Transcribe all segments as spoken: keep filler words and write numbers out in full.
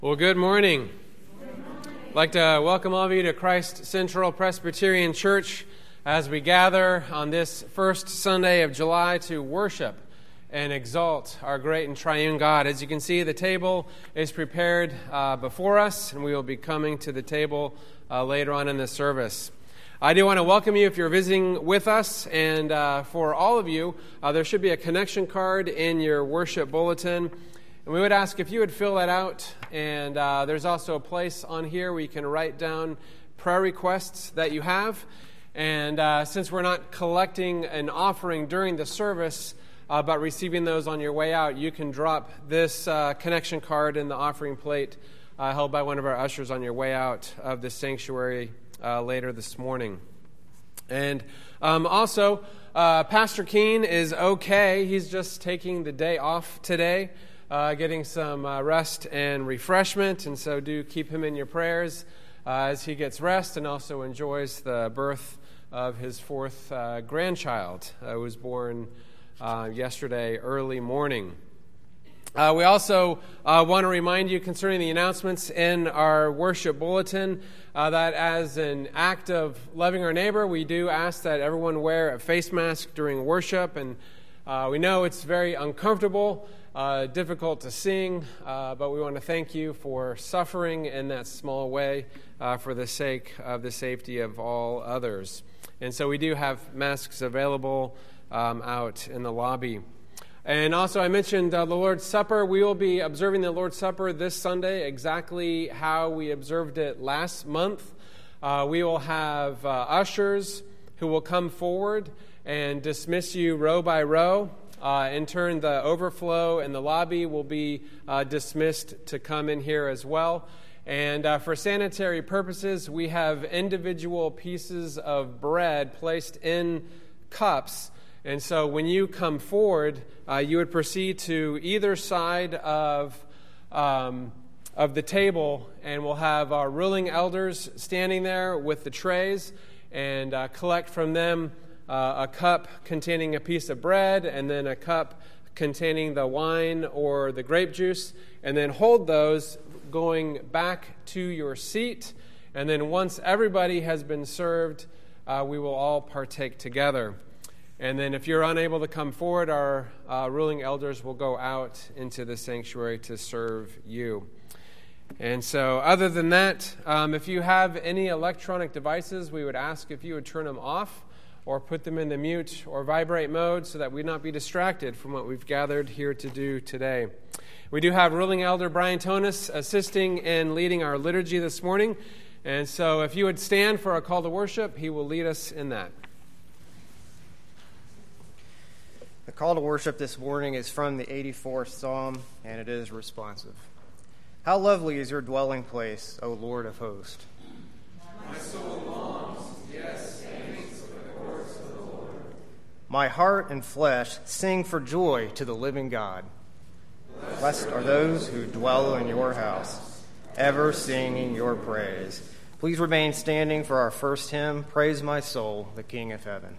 Well, good morning. Good morning. I'd like to welcome all of you to Christ Central Presbyterian Church as we gather on this first Sunday of July to worship and exalt our great and triune God. As you can see, the table is prepared uh, before us, and we will be coming to the table uh, later on in the service. I do want to welcome you if you're visiting with us, and uh, for all of you, uh, there should be a connection card in your worship bulletin. And we would ask if you would fill that out, and uh, there's also a place on here where you can write down prayer requests that you have. And uh, since we're not collecting an offering during the service, uh, but receiving those on your way out, you can drop this uh, connection card in the offering plate uh, held by one of our ushers on your way out of the sanctuary uh, later this morning. And um, also, uh, Pastor Keene is okay. He's just taking the day off today. Uh, getting some uh, rest and refreshment, and so do keep him in your prayers uh, as he gets rest and also enjoys the birth of his fourth uh, grandchild, uh, who was born uh, yesterday early morning. Uh, we also uh, want to remind you concerning the announcements in our worship bulletin uh, that as an act of loving our neighbor, we do ask that everyone wear a face mask during worship, and uh, we know it's very uncomfortable, Uh, difficult to sing, uh, but we want to thank you for suffering in that small way uh, for the sake of the safety of all others. And so we do have masks available um, out in the lobby. And also I mentioned uh, the Lord's Supper. We will be observing the Lord's Supper this Sunday exactly how we observed it last month. Uh, we will have uh, ushers who will come forward and dismiss you row by row. Uh, in turn, the overflow in the lobby will be uh, dismissed to come in here as well. And uh, for sanitary purposes, we have individual pieces of bread placed in cups. And so when you come forward, uh, you would proceed to either side of, um, of the table, and we'll have our ruling elders standing there with the trays and uh, collect from them Uh, a cup containing a piece of bread, and then a cup containing the wine or the grape juice, and then hold those going back to your seat. And then once everybody has been served, uh, we will all partake together. And then if you're unable to come forward, our uh, ruling elders will go out into the sanctuary to serve you. And so other than that, um, if you have any electronic devices, we would ask if you would turn them off or put them in the mute or vibrate mode so that we not be distracted from what we've gathered here to do today. We do have Ruling Elder Brian Tonis assisting in leading our liturgy this morning. And so if you would stand for our call to worship, he will lead us in that. The call to worship this morning is from the eighty-fourth Psalm, and it is responsive. How lovely is your dwelling place, O Lord of hosts. My soul longs, yes, my heart and flesh sing for joy to the living God. Blessed are those who dwell in your house, ever singing your praise. Please remain standing for our first hymn, Praise My Soul, the King of Heaven.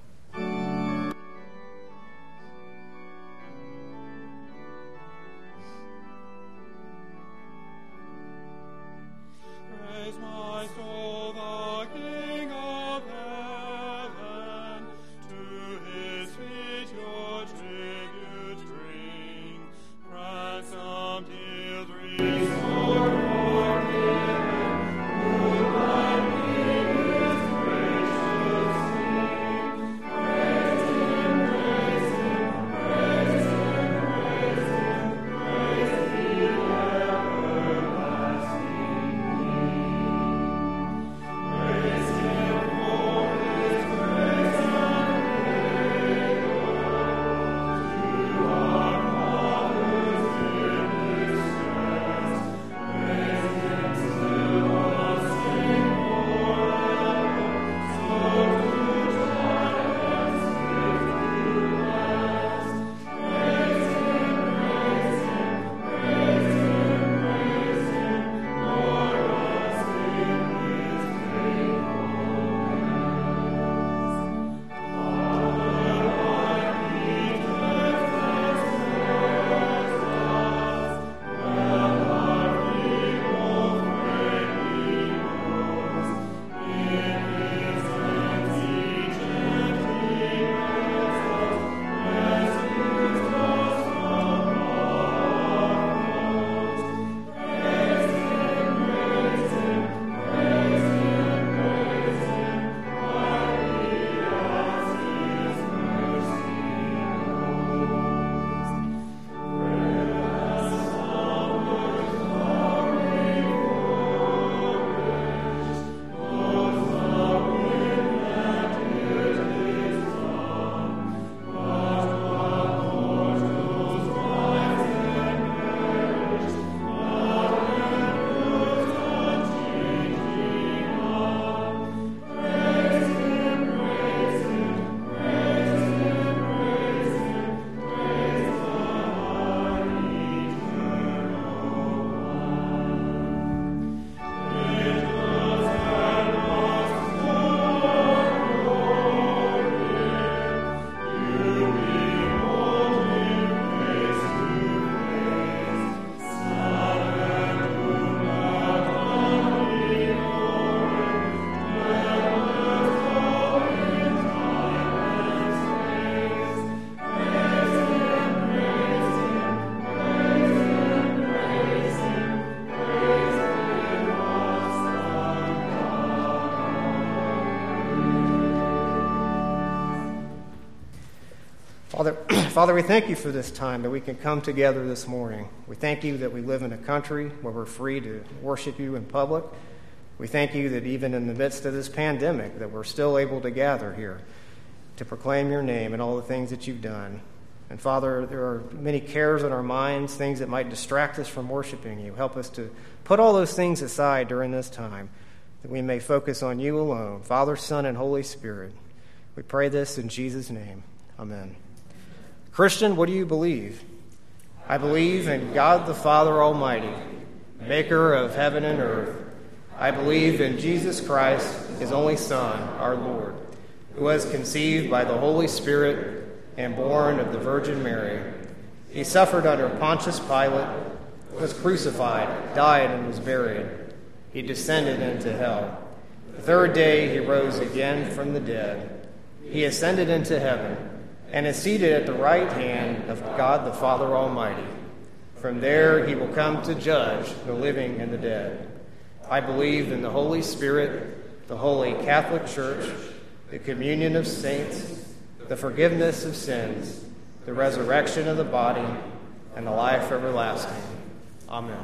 Father, we thank you for this time that we can come together this morning. We thank you that we live in a country where we're free to worship you in public. We thank you that even in the midst of this pandemic, that we're still able to gather here to proclaim your name and all the things that you've done. And Father, there are many cares on our minds, things that might distract us from worshiping you. Help us to put all those things aside during this time, that we may focus on you alone, Father, Son, and Holy Spirit. We pray this in Jesus' name. Amen. Christian, what do you believe? I believe in God the Father Almighty, maker of heaven and earth. I believe in Jesus Christ, his only Son, our Lord, who was conceived by the Holy Spirit and born of the Virgin Mary. He suffered under Pontius Pilate, was crucified, died, and was buried. He descended into hell. The third day he rose again from the dead. He ascended into heaven and is seated at the right hand of God the Father Almighty. From there he will come to judge the living and the dead. I believe in the Holy Spirit, the Holy Catholic Church, the communion of saints, the forgiveness of sins, the resurrection of the body, and the life everlasting. Amen.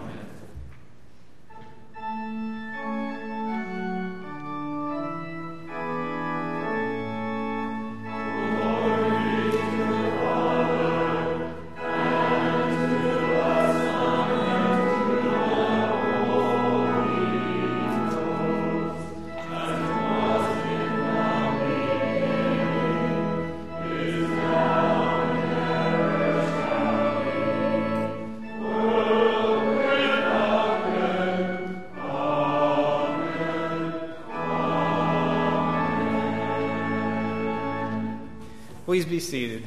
Please be seated.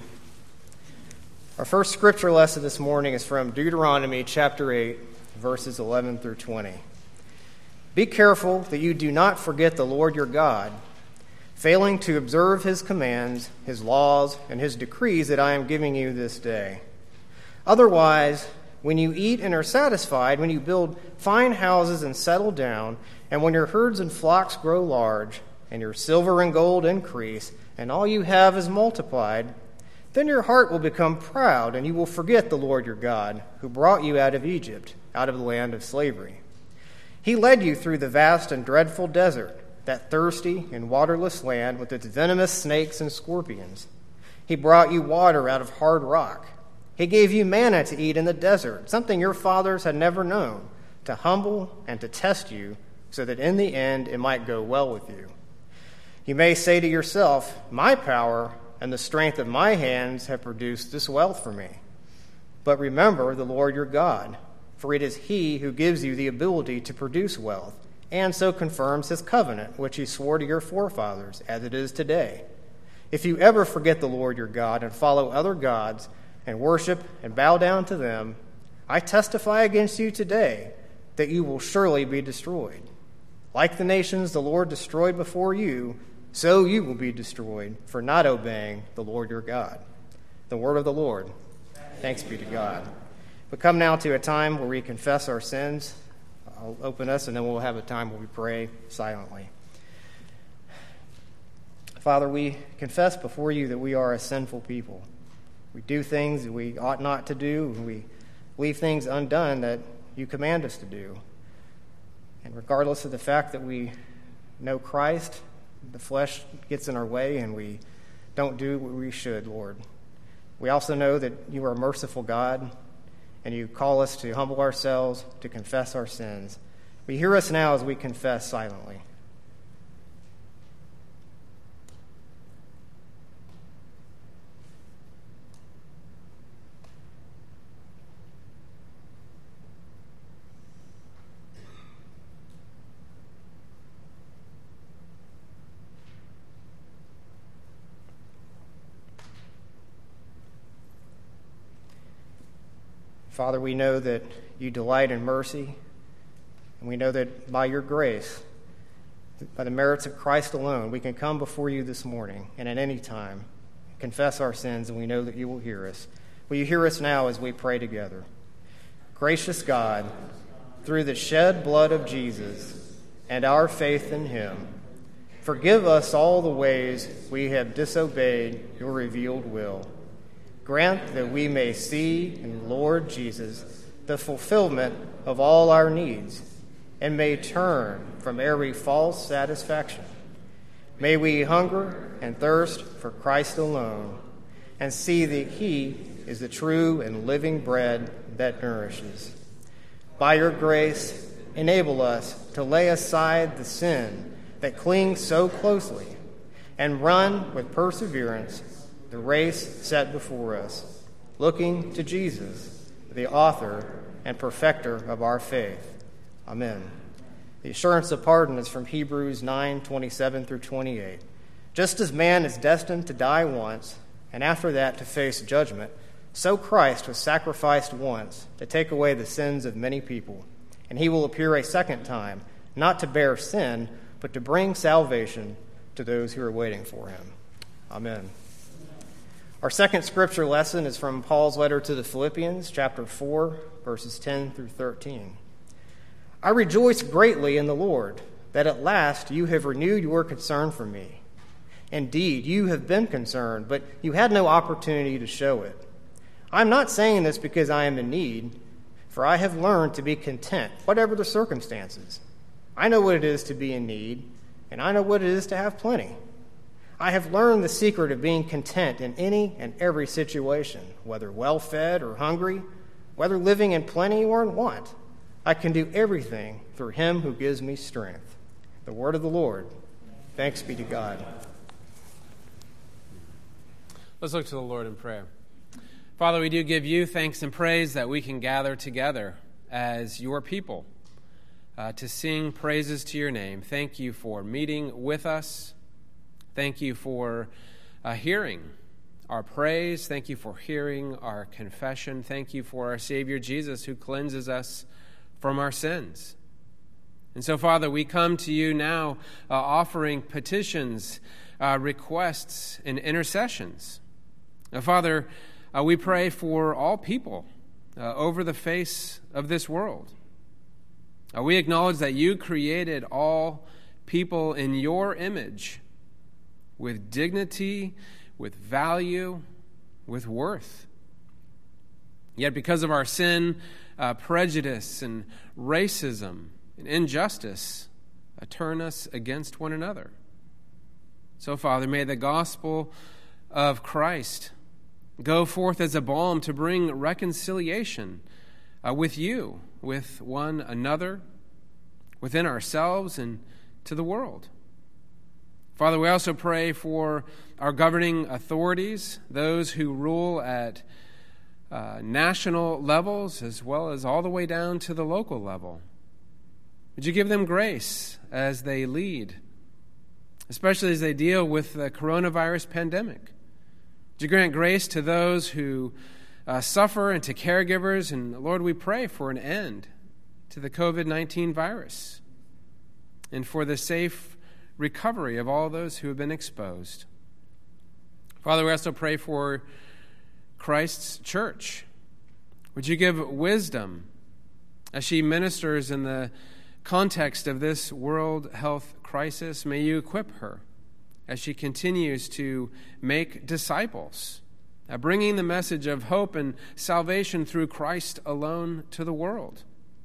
Our first scripture lesson this morning is from Deuteronomy chapter eight, verses eleven through twenty. Be careful that you do not forget the Lord your God, failing to observe his commands, his laws, and his decrees that I am giving you this day. Otherwise, when you eat and are satisfied, when you build fine houses and settle down, and when your herds and flocks grow large, and your silver and gold increase, and all you have is multiplied, then your heart will become proud, and you will forget the Lord your God, who brought you out of Egypt, out of the land of slavery. He led you through the vast and dreadful desert, that thirsty and waterless land with its venomous snakes and scorpions. He brought you water out of hard rock. He gave you manna to eat in the desert, something your fathers had never known, to humble and to test you, so that in the end it might go well with you. You may say to yourself, my power and the strength of my hands have produced this wealth for me. But remember the Lord your God, for it is he who gives you the ability to produce wealth, and so confirms his covenant, which he swore to your forefathers, as it is today. If you ever forget the Lord your God and follow other gods and worship and bow down to them, I testify against you today that you will surely be destroyed. Like the nations the Lord destroyed before you, so you will be destroyed for not obeying the Lord your God. The word of the Lord. Thanks be to God. We come now to a time where we confess our sins. I'll open us, and then we'll have a time where we pray silently. Father, we confess before you that we are a sinful people. We do things that we ought not to do, and we leave things undone that you command us to do. And regardless of the fact that we know Christ, the flesh gets in our way and we don't do what we should, Lord. We also know that you are a merciful God and you call us to humble ourselves, to confess our sins. We hear us now as we confess silently. Father, we know that you delight in mercy, and we know that by your grace, by the merits of Christ alone, we can come before you this morning and at any time confess our sins, and we know that you will hear us. Will you hear us now as we pray together? Gracious God, through the shed blood of Jesus and our faith in him, forgive us all the ways we have disobeyed your revealed will. grant that we may see in Lord Jesus the fulfillment of all our needs, and may turn from every false satisfaction. May we hunger and thirst for Christ alone, and see that he is the true and living bread that nourishes. By your grace, enable us to lay aside the sin that clings so closely, and run with perseverance the race set before us, looking to Jesus, the author and perfecter of our faith. Amen. The assurance of pardon is from Hebrews nine, twenty-seven through twenty-eight. Just as man is destined to die once, and after that to face judgment, so Christ was sacrificed once to take away the sins of many people, and he will appear a second time, not to bear sin, but to bring salvation to those who are waiting for him. Amen. Our second scripture lesson is from Paul's letter to the Philippians, chapter four, verses ten through thirteen. I rejoice greatly in the Lord that at last you have renewed your concern for me. Indeed, you have been concerned, but you had no opportunity to show it. I am not saying this because I am in need, for I have learned to be content, whatever the circumstances. I know what it is to be in need, and I know what it is to have plenty. I have learned the secret of being content in any and every situation, whether well-fed or hungry, whether living in plenty or in want. I can do everything through him who gives me strength. The word of the Lord. Thanks be to God. Let's look to the Lord in prayer. Father, we do give you thanks and praise that we can gather together as your people uh, to sing praises to your name. Thank you for meeting with us. Thank you for uh, hearing our praise. Thank you for hearing our confession. Thank you for our Savior Jesus, who cleanses us from our sins. And so, Father, we come to you now uh, offering petitions, uh, requests, and intercessions. Now, Father, uh, we pray for all people uh, over the face of this world. Uh, we acknowledge that you created all people in your image, with dignity, with value, with worth. Yet because of our sin, uh, prejudice, and racism, and injustice, uh, turn us against one another. So, Father, may the gospel of Christ go forth as a balm to bring reconciliation uh, with you, with one another, within ourselves, and to the world. Father, we also pray for our governing authorities, those who rule at uh, national levels as well as all the way down to the local level. Would you give them grace as they lead, especially as they deal with the coronavirus pandemic? Would you grant grace to those who uh, suffer and to caregivers? And Lord, we pray for an end to the covid nineteen virus and for the safe recovery of all those who have been exposed. Father, we also pray for Christ's church. Would you give wisdom as she ministers in the context of this world health crisis? May you equip her as she continues to make disciples, uh, bringing the message of hope and salvation through Christ alone to the world.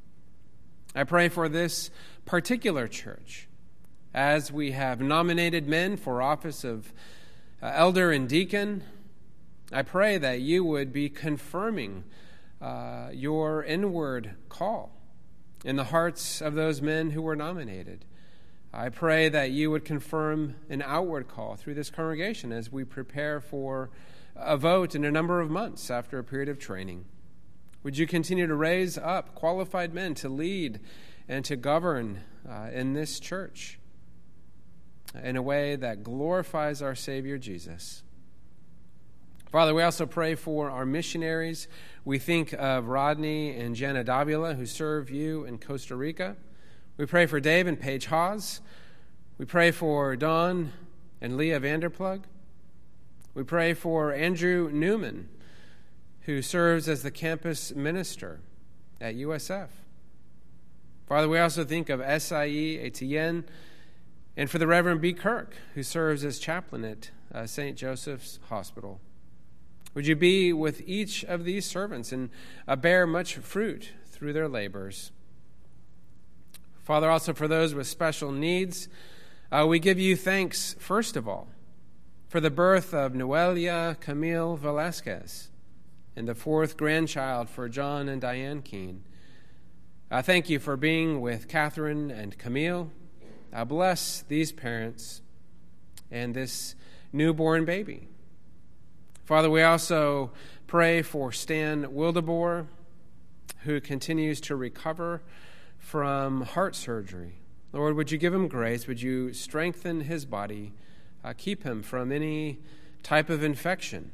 I pray for this particular church, as we have nominated men for office of uh, elder and deacon. I pray that you would be confirming uh, your inward call in the hearts of those men who were nominated. I pray that you would confirm an outward call through this congregation as we prepare for a vote in a number of months after a period of training. Would you continue to raise up qualified men to lead and to govern uh, in this church in a way that glorifies our Savior Jesus? Father, we also pray for our missionaries. We think of Rodney and Jenna Davila, who serve you in Costa Rica. We pray for Dave and Paige Hawes. We pray for Don and Leah Vanderplug. We pray for Andrew Newman, who serves as the campus minister at U S F. Father, we also think of S I E Etienne, and for the Reverend B. Kirk, who serves as chaplain at uh, Saint Joseph's Hospital. Would you be with each of these servants and uh, bear much fruit through their labors? Father, also for those with special needs, uh, we give you thanks, first of all, for the birth of Noelia Camille Velasquez and the fourth grandchild for John and Diane Keene. I thank you for being with Catherine and Camille. I bless these parents and this newborn baby. Father, we also pray for Stan Wildeboer, who continues to recover from heart surgery. Lord, would you give him grace? Would you strengthen his body? Uh, keep him from any type of infection.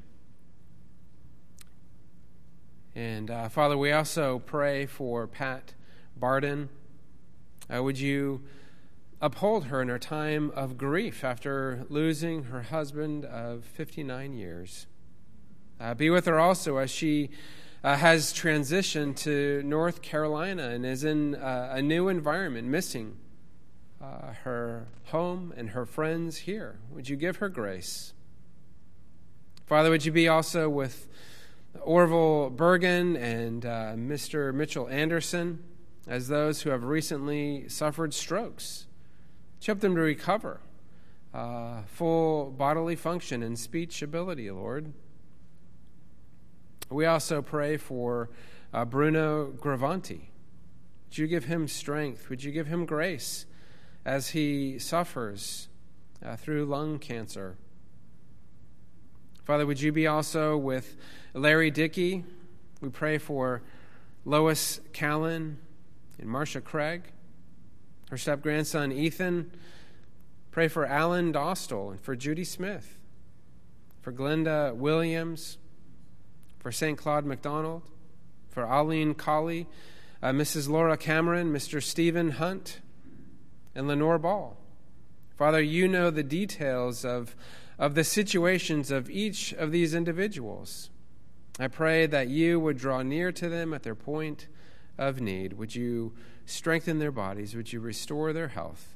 And uh, Father, we also pray for Pat Barden. Uh, would you uphold her in her time of grief after losing her husband of fifty-nine years? Uh, be with her also as she uh, has transitioned to North Carolina and is in uh, a new environment, missing uh, her home and her friends here. Would you give her grace? Father, would you be also with Orville Bergen and uh, Mister Mitchell Anderson as those who have recently suffered strokes? Help them to recover uh, full bodily function and speech ability, Lord. We also pray for uh, Bruno Gravanti. Would you give him strength? Would you give him grace as he suffers uh, through lung cancer? Father, would you be also with Larry Dickey? We pray for Lois Callan and Marcia Craig, her step-grandson Ethan. Pray for Alan Dostal and for Judy Smith, for Glenda Williams, for Saint Claude McDonald, for Aline Colley, uh, Missus Laura Cameron, Mister Stephen Hunt, and Lenore Ball. Father, you know the details of, of the situations of each of these individuals. I pray that you would draw near to them at their point of need. Would you strengthen their bodies? Would you restore their health?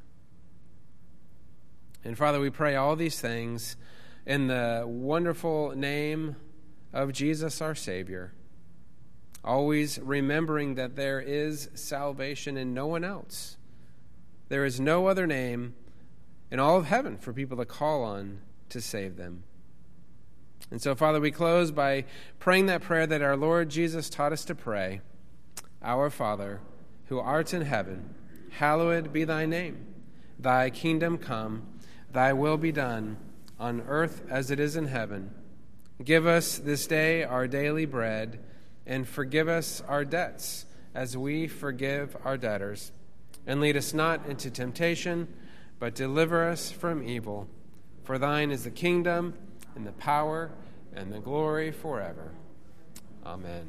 And Father, we pray all these things in the wonderful name of Jesus our Savior, always remembering that there is salvation in no one else. There is no other name in all of heaven for people to call on to save them. And so, Father, we close by praying that prayer that our Lord Jesus taught us to pray. Our Father, who art in heaven, hallowed be thy name. Thy kingdom come, thy will be done, on earth as it is in heaven. Give us this day our daily bread, and forgive us our debts, as we forgive our debtors. And lead us not into temptation, but deliver us from evil. For thine is the kingdom, and the power, and the glory forever. Amen.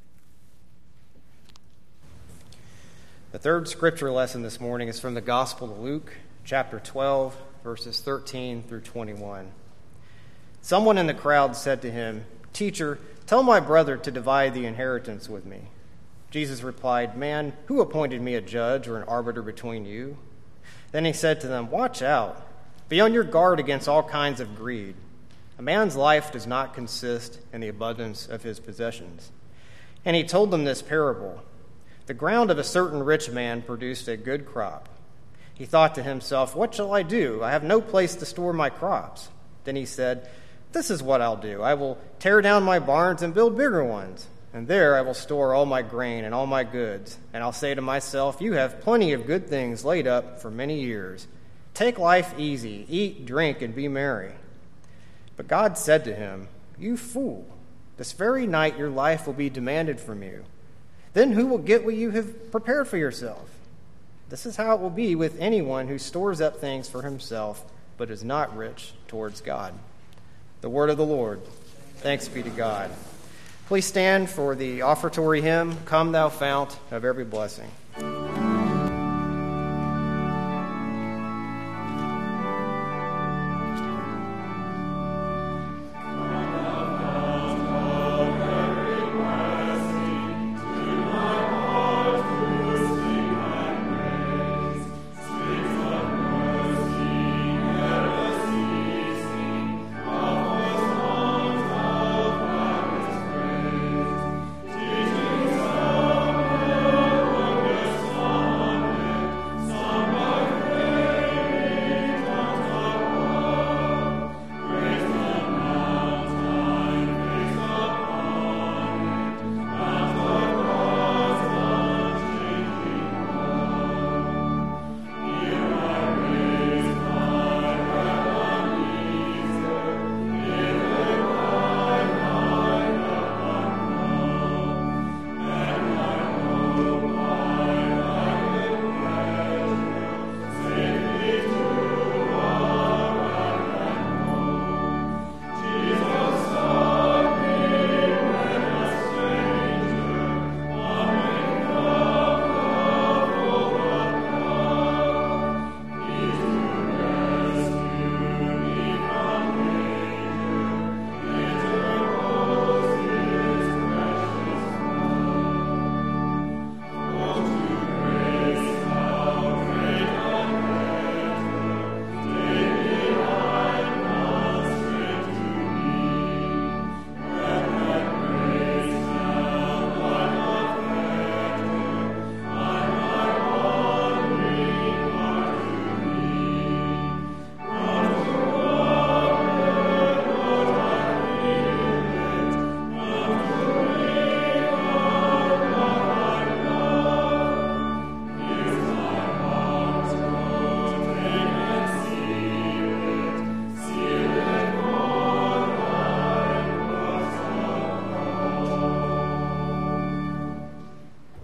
The third scripture lesson this morning is from the Gospel of Luke, chapter twelve, verses thirteen through twenty-one. Someone in the crowd said to him, "Teacher, tell my brother to divide the inheritance with me." Jesus replied, "Man, who appointed me a judge or an arbiter between you?" Then he said to them, "Watch out. Be on your guard against all kinds of greed. A man's life does not consist in the abundance of his possessions." And he told them this parable. The ground of a certain rich man produced a good crop. He thought to himself, "What shall I do? I have no place to store my crops." Then he said, "This is what I'll do. I will tear down my barns and build bigger ones, and there I will store all my grain and all my goods. And I'll say to myself, you have plenty of good things laid up for many years. Take life easy, eat, drink, and be merry." But God said to him, "You fool, this very night your life will be demanded from you. Then who will get what you have prepared for yourself? This is how it will be with anyone who stores up things for himself, but is not rich towards God." The word of the Lord. Thanks be to God. Please stand for the offertory hymn, "Come Thou Fount of Every Blessing."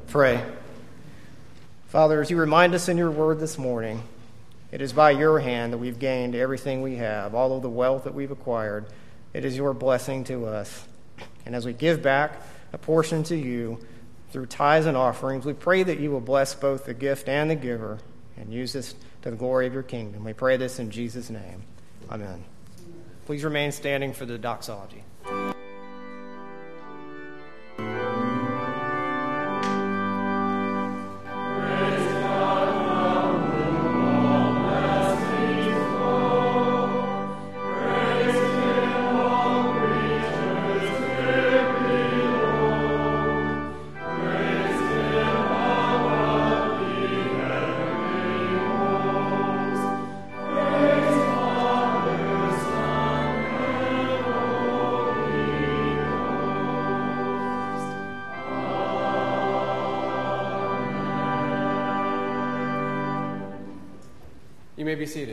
Pray. Father, as you remind us in your word this morning, it is by your hand that we've gained everything we have, all of the wealth that we've acquired. It is your blessing to us. And as we give back a portion to you through tithes and offerings, we pray that you will bless both the gift and the giver and use this to the glory of your kingdom. We pray this in Jesus' name. Amen. Please remain standing for the doxology. You may be seated.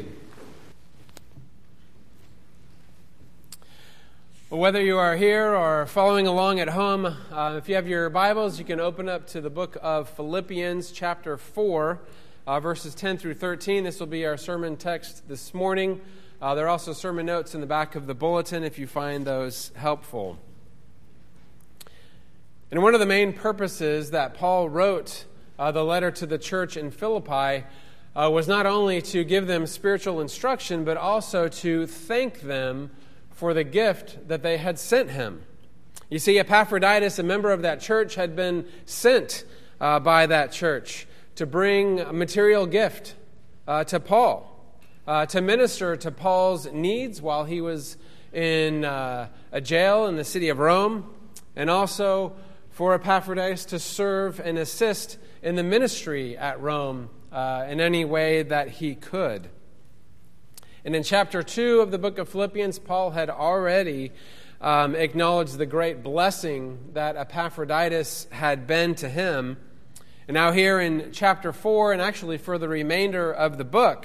Well, whether you are here or following along at home, uh, if you have your Bibles, you can open up to the book of Philippians, chapter four, uh, verses ten through thirteen. This will be our sermon text this morning. Uh, there are also sermon notes in the back of the bulletin if you find those helpful. And one of the main purposes that Paul wrote uh, the letter to the church in Philippi Uh, was not only to give them spiritual instruction, but also to thank them for the gift that they had sent him. You see, Epaphroditus, a member of that church, had been sent uh, by that church to bring a material gift uh, to Paul, uh, to minister to Paul's needs while he was in uh, a jail in the city of Rome, and also for Epaphroditus to serve and assist in the ministry at Rome Uh, in any way that he could. And in chapter two of the book of Philippians, Paul had already um, acknowledged the great blessing that Epaphroditus had been to him. And now here in chapter four, and actually for the remainder of the book,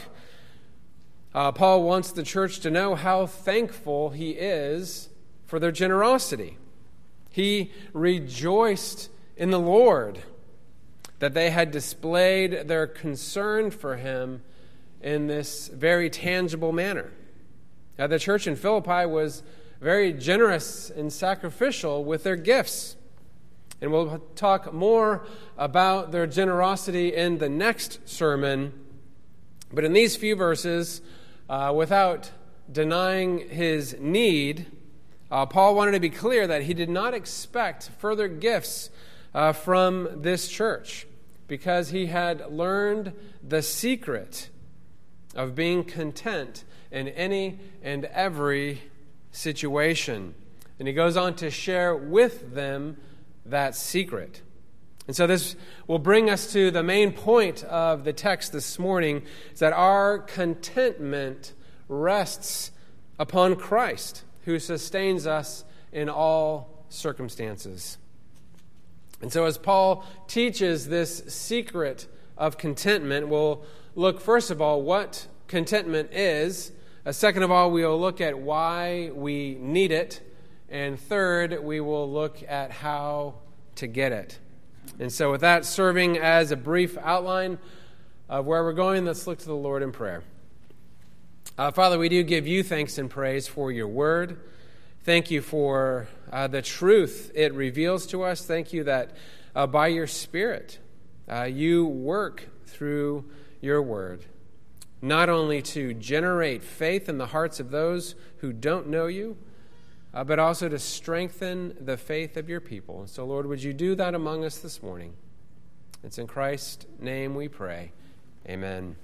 uh, Paul wants the church to know how thankful he is for their generosity. He rejoiced in the Lord that they had displayed their concern for him in this very tangible manner. Now, the church in Philippi was very generous and sacrificial with their gifts. And we'll talk more about their generosity in the next sermon. But in these few verses, uh, without denying his need, uh, Paul wanted to be clear that he did not expect further gifts uh, from this church, because he had learned the secret of being content in any and every situation. And he goes on to share with them that secret. And so this will bring us to the main point of the text this morning, is that our contentment rests upon Christ, who sustains us in all circumstances. And so as Paul teaches this secret of contentment, we'll look first of all what contentment is. Uh, second of all, we will look at why we need it. And third, we will look at how to get it. And so with that serving as a brief outline of where we're going, let's look to the Lord in prayer. Uh, Father, we do give you thanks and praise for your word. Thank you for uh, the truth it reveals to us. Thank you that uh, by your Spirit, uh, you work through your word, not only to generate faith in the hearts of those who don't know you, uh, but also to strengthen the faith of your people. And so, Lord, would you do that among us this morning? It's in Christ's name we pray. Amen.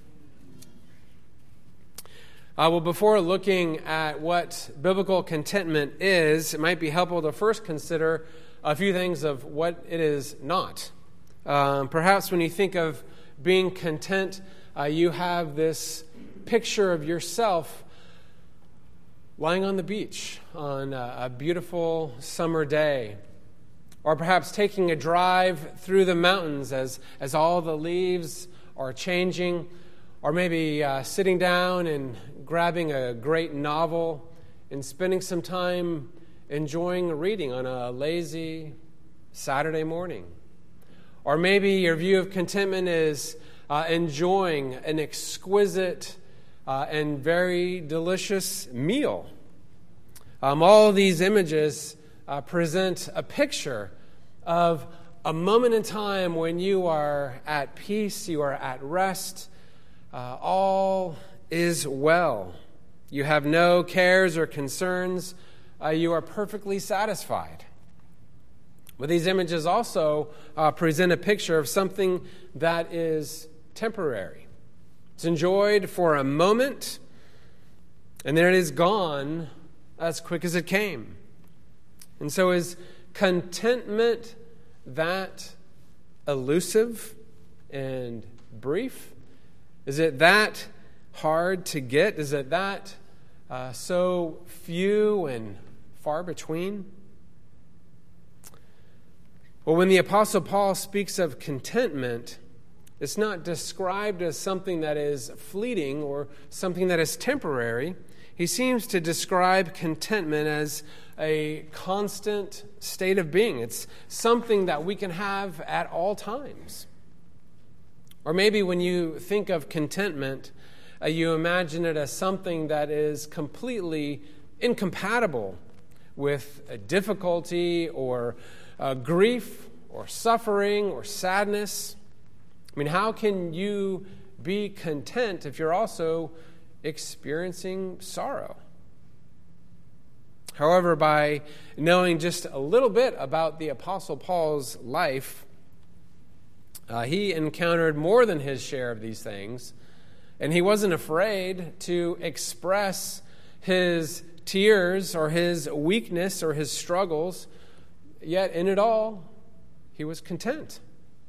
Uh, well, before looking at what biblical contentment is, it might be helpful to first consider a few things of what it is not. Um, perhaps when you think of being content, uh, you have this picture of yourself lying on the beach on a, a beautiful summer day, or perhaps taking a drive through the mountains as, as all the leaves are changing, or maybe uh, sitting down and grabbing a great novel and spending some time enjoying reading on a lazy Saturday morning. Or maybe your view of contentment is uh, enjoying an exquisite uh, and very delicious meal. Um, all of these images uh, present a picture of a moment in time when you are at peace, you are at rest, uh, all is well. You have no cares or concerns. Uh, you are perfectly satisfied. But these images also uh, present a picture of something that is temporary. It's enjoyed for a moment, and then it is gone as quick as it came. And so is contentment that elusive and brief? Is it that hard to get? Is it that uh, so few and far between? Well, when the Apostle Paul speaks of contentment, it's not described as something that is fleeting or something that is temporary. He seems to describe contentment as a constant state of being. It's something that we can have at all times. Or maybe when you think of contentment, uh, you imagine it as something that is completely incompatible with a difficulty or uh, grief or suffering or sadness. I mean, how can you be content if you're also experiencing sorrow? However, by knowing just a little bit about the Apostle Paul's life, uh, he encountered more than his share of these things, and he wasn't afraid to express his tears or his weakness or his struggles, yet in it all, he was content.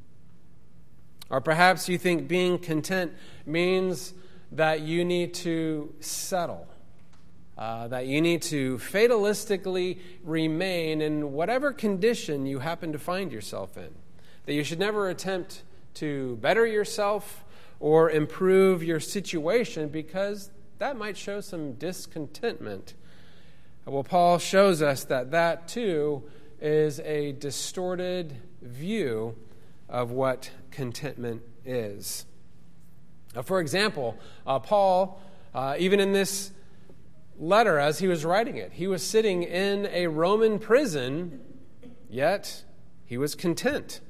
Or perhaps you think being content means that you need to settle. Uh, that you need to fatalistically remain in whatever condition you happen to find yourself in. That you should never attempt to better yourself or improve your situation because that might show some discontentment. Well, Paul shows us that that too is a distorted view of what contentment is. Now, for example, uh, Paul, uh, even in this letter as he was writing it, he was sitting in a Roman prison, yet he was content.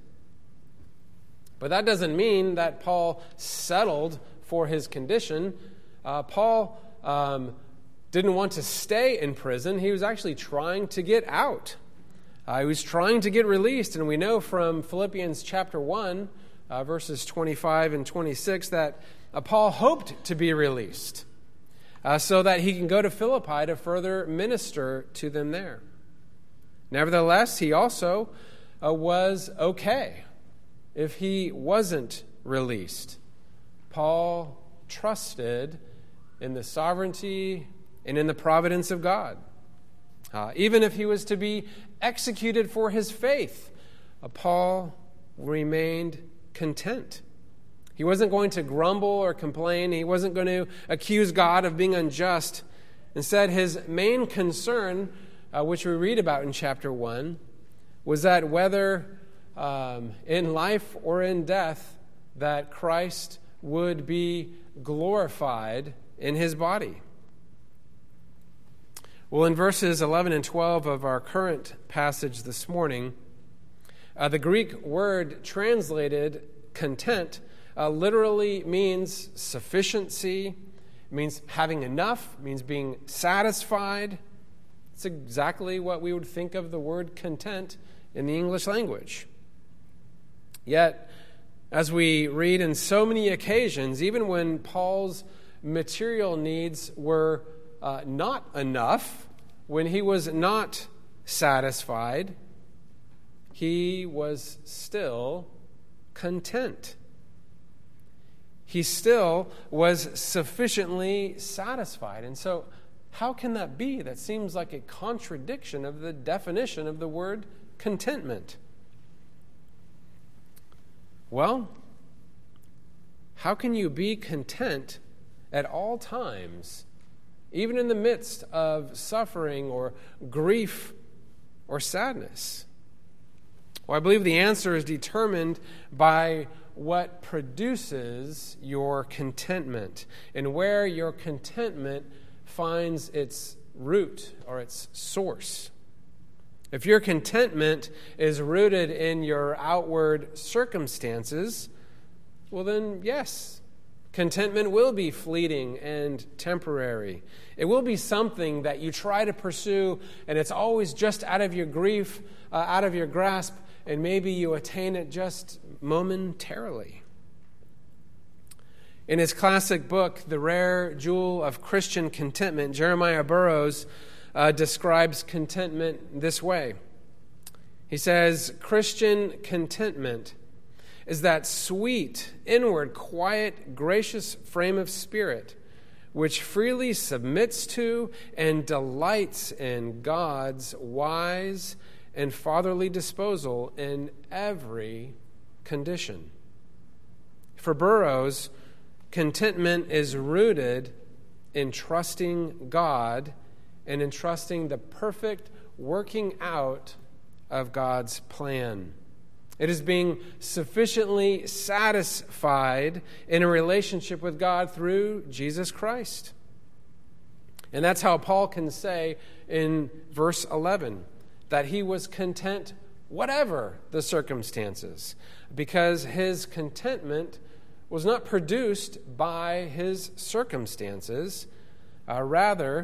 But that doesn't mean that Paul settled for his condition. Uh, Paul um, didn't want to stay in prison. He was actually trying to get out. Uh, he was trying to get released, and we know from Philippians chapter one, uh, verses twenty-five and twenty-six, that uh, Paul hoped to be released uh, so that he can go to Philippi to further minister to them there. Nevertheless, he also uh, was okay if he wasn't released. Paul trusted in the sovereignty and in the providence of God. Uh, even if he was to be executed for his faith, uh, Paul remained content. He wasn't going to grumble or complain. He wasn't going to accuse God of being unjust. Instead, his main concern, uh, which we read about in chapter one, was that whether um, in life or in death, that Christ would be glorified in his body. Well, in verses eleven and twelve of our current passage this morning, uh, the Greek word translated content uh, literally means sufficiency, means having enough, means being satisfied. It's exactly what we would think of the word content in the English language. Yet, as we read in so many occasions, even when Paul's material needs were uh, not enough, when he was not satisfied, he was still content. He still was sufficiently satisfied. And so, how can that be? That seems like a contradiction of the definition of the word contentment. Well, how can you be content at all times, even in the midst of suffering or grief or sadness? Well, I believe the answer is determined by what produces your contentment and where your contentment finds its root or its source. If your contentment is rooted in your outward circumstances, well then, yes, contentment will be fleeting and temporary. It will be something that you try to pursue, and it's always just out of your grief, uh, out of your grasp, and maybe you attain it just momentarily. In his classic book, The Rare Jewel of Christian Contentment, Jeremiah Burroughs uh, describes contentment this way. He says, Christian contentment is that sweet, inward, quiet, gracious frame of spirit which freely submits to and delights in God's wise and fatherly disposal in every condition. For Burroughs, contentment is rooted in trusting God and in trusting the perfect working out of God's plan. It is being sufficiently satisfied in a relationship with God through Jesus Christ. And that's how Paul can say in verse eleven that he was content whatever the circumstances, because his contentment was not produced by his circumstances. Uh, rather,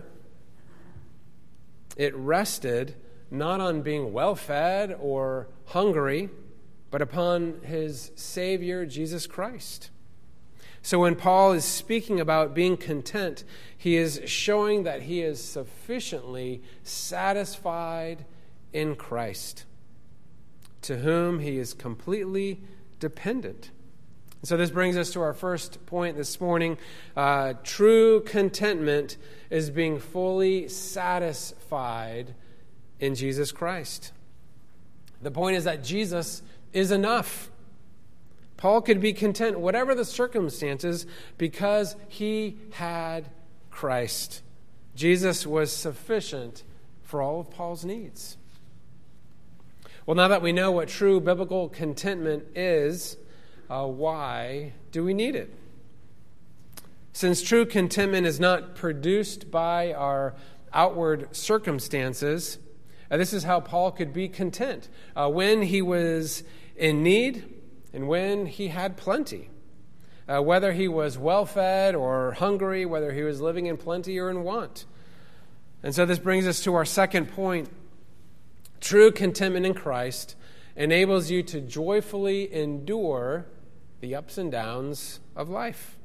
it rested not on being well-fed or hungry, but upon his Savior, Jesus Christ. So when Paul is speaking about being content, he is showing that he is sufficiently satisfied in Christ, to whom he is completely dependent. So this brings us to our first point this morning. Uh, true contentment is being fully satisfied in Jesus Christ. The point is that Jesus is enough. Paul could be content, whatever the circumstances, because he had Christ. Jesus was sufficient for all of Paul's needs. Well, now that we know what true biblical contentment is, uh, why do we need it? Since true contentment is not produced by our outward circumstances, uh, this is how Paul could be content uh, when he was in need and when he had plenty. Uh, whether he was well-fed or hungry, whether he was living in plenty or in want. And so this brings us to our second point. True contentment in Christ enables you to joyfully endure the ups and downs of life.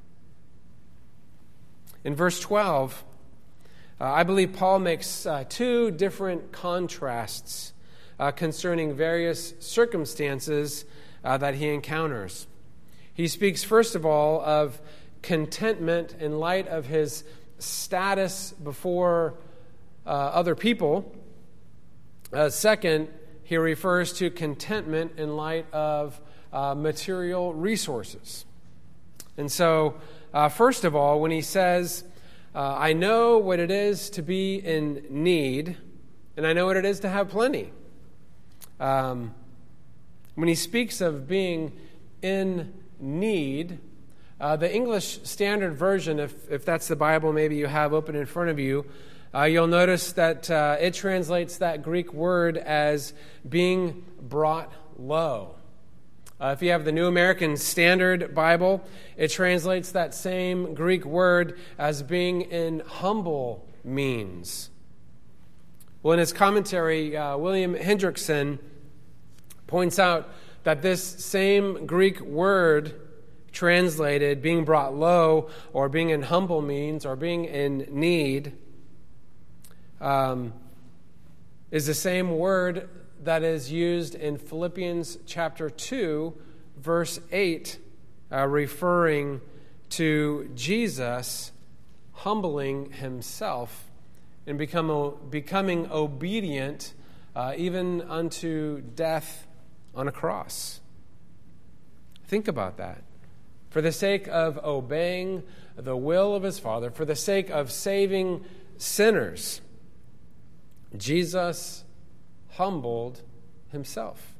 In verse twelve, uh, I believe Paul makes uh, two different contrasts uh, concerning various circumstances uh, that he encounters. He speaks, first of all, of contentment in light of his status before uh, other people. Uh, second, he refers to contentment in light of uh, material resources. And so, uh, first of all, when he says, uh, I know what it is to be in need, and I know what it is to have plenty. Um, when he speaks of being in need, uh, the English Standard Version, if, if that's the Bible maybe you have open in front of you, Uh, you'll notice that uh, it translates that Greek word as being brought low. Uh, if you have the New American Standard Bible, it translates that same Greek word as being in humble means. Well, in his commentary, uh, William Hendrickson points out that this same Greek word translated being brought low or being in humble means or being in need Um, is the same word that is used in Philippians chapter two, verse eight, uh, referring to Jesus humbling himself and become, becoming obedient uh, even unto death on a cross. Think about that. For the sake of obeying the will of his Father, for the sake of saving sinners, Jesus humbled himself.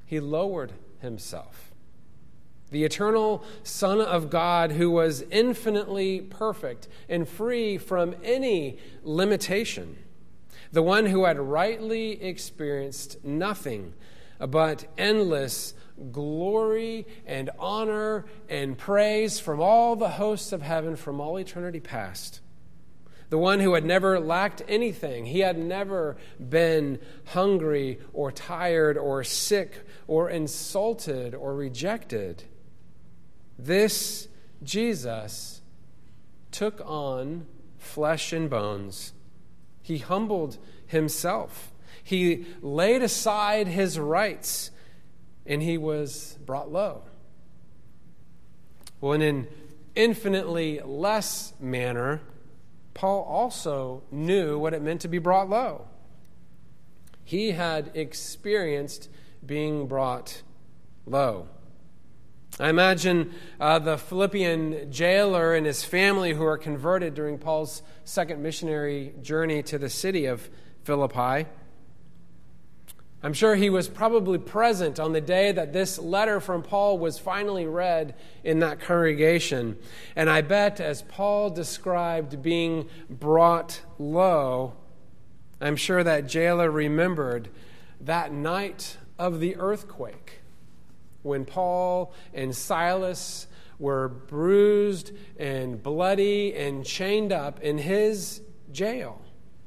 He lowered himself. The eternal Son of God, who was infinitely perfect and free from any limitation. The one who had rightly experienced nothing but endless glory and honor and praise from all the hosts of heaven from all eternity past. The one who had never lacked anything. He had never been hungry or tired or sick or insulted or rejected. This Jesus took on flesh and bones. He humbled himself. He laid aside his rights, and he was brought low. Well, in an infinitely less manner, Paul also knew what it meant to be brought low. He had experienced being brought low. I imagine uh, the Philippian jailer and his family who were converted during Paul's second missionary journey to the city of Philippi. I'm sure he was probably present on the day that this letter from Paul was finally read in that congregation. And I bet as Paul described being brought low, I'm sure that jailer remembered that night of the earthquake when Paul and Silas were bruised and bloody and chained up in his jail